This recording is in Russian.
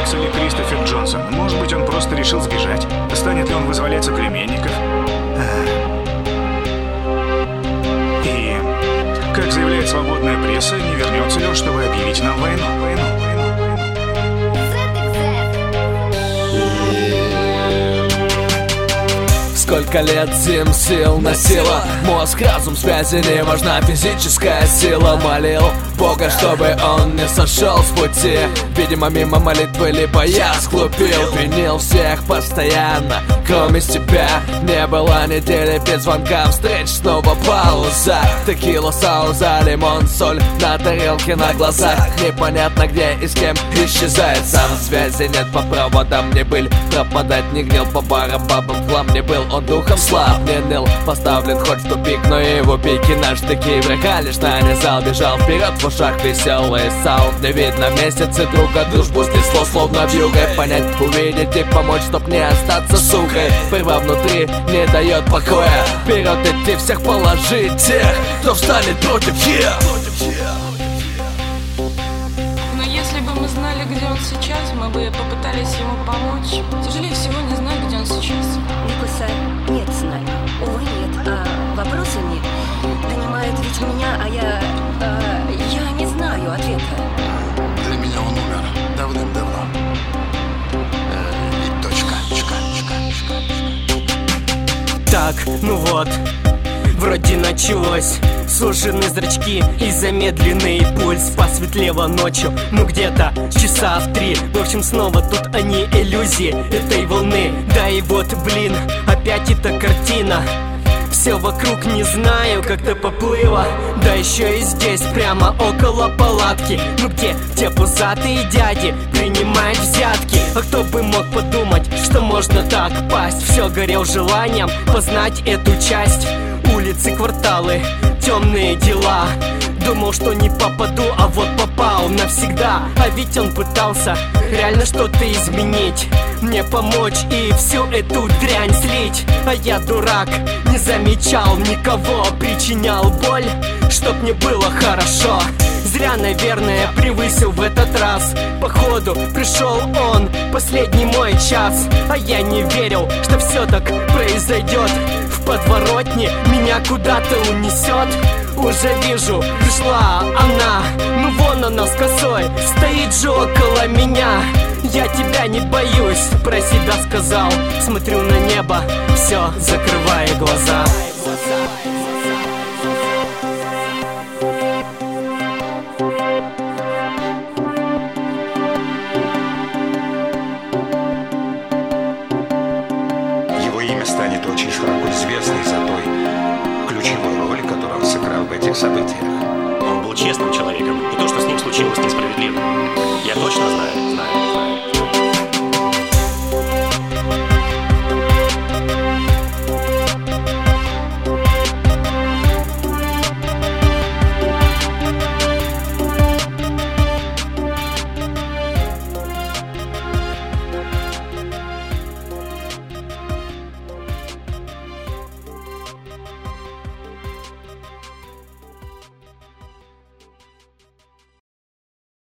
Джеймс или Кристофер Джонсон? Может быть, он просто решил сбежать? Станет ли он вызволять соплеменников? И, как заявляет свободная пресса, не вернется ли он, чтобы объявить нам войну? Сколько лет зим сил носила мозг, разум, связи, не важна физическая сила. Молил Бога, чтобы он не сошел с пути. Видимо, мимо молитвы, либо я сглупил. Винил всех постоянно, кроме себя. Не было недели без звонка, встреч, снова пауза. Текила, сауза, лимон, соль на тарелке, на глазах. Непонятно где и с кем исчезает сам. Связи нет по проводам, не быль, пропадать не гнил. По барабабам хлам не был, он духом слаб, не ныл. Поставлен хоть в тупик, но его пики наш такие врага. Лишь нанизал, бежал вперед, в ушах веселый саунд. Не видно месяцы друга, дружбу снесло словно вьюгой. Понять, увидеть и помочь, чтоб не остаться сукой. Прорва внутри не дает покоя. Вперед идти, всех положить, тех, кто встанет против всех. Но если бы мы знали, где он сейчас, мы бы попытались ему помочь. Тяжелее всего не знать, где он сейчас. Никуса, нет, знаю. Увы, нет. А вопросами донимает ведь меня, а я не знаю ответа. Для меня он умер давным-давно. И точка. Так, ну вот, вроде началось. Сужены зрачки и замедленный пульс. Посветлело ночью, ну где-то часа в 3. В общем, снова тут они иллюзии этой волны. Да и вот, блин, опять эта картина. Все вокруг не знаю, как-то поплыло. Да еще и здесь, прямо около палатки. Ну где те пузатые дяди принимают взятки? А кто бы мог подумать, что можно так пасть? Все горел желанием познать эту часть. Улицы, кварталы, темные дела. Думал, что не попаду, а вот попал навсегда. А ведь он пытался реально что-то изменить, мне помочь и всю эту дрянь слить. А я дурак, не замечал никого, причинял боль, чтоб мне было хорошо. Зря, наверное, превысил в этот раз. Походу пришел он, последний мой час. А я не верил, что все так произойдет. В подворотне меня куда-то унесет. Уже вижу, пришла она. Ну вон она с косой, стоит же около меня. Я тебя не боюсь, про себя сказал. Смотрю на небо, все, закрывая глаза. Его имя станет очень широко известно из-за той ключевой роли, которую он сыграл в этих событиях. Он был честным человеком, и то, что с ним случилось, несправедливо. Я точно знаю.